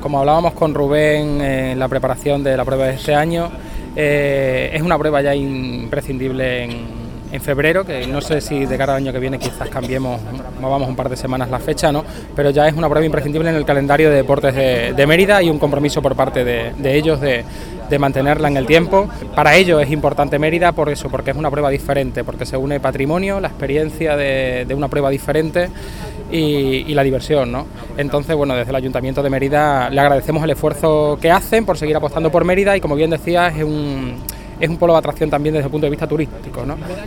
como hablábamos con Rubén en la preparación de la prueba de este año, es una prueba ya imprescindible en febrero, que no sé si de cara al año que viene quizás movamos un par de semanas la fecha, ¿no? Pero ya es una prueba imprescindible en el calendario de deportes de Mérida y un compromiso por parte de ellos de mantenerla en el tiempo. Para ellos es importante Mérida por eso, porque es una prueba diferente, porque se une patrimonio, la experiencia de una prueba diferente y la diversión, ¿no? Entonces, bueno, desde el Ayuntamiento de Mérida le agradecemos el esfuerzo que hacen por seguir apostando por Mérida y, como bien decías, es un polo de atracción también desde el punto de vista turístico, ¿no?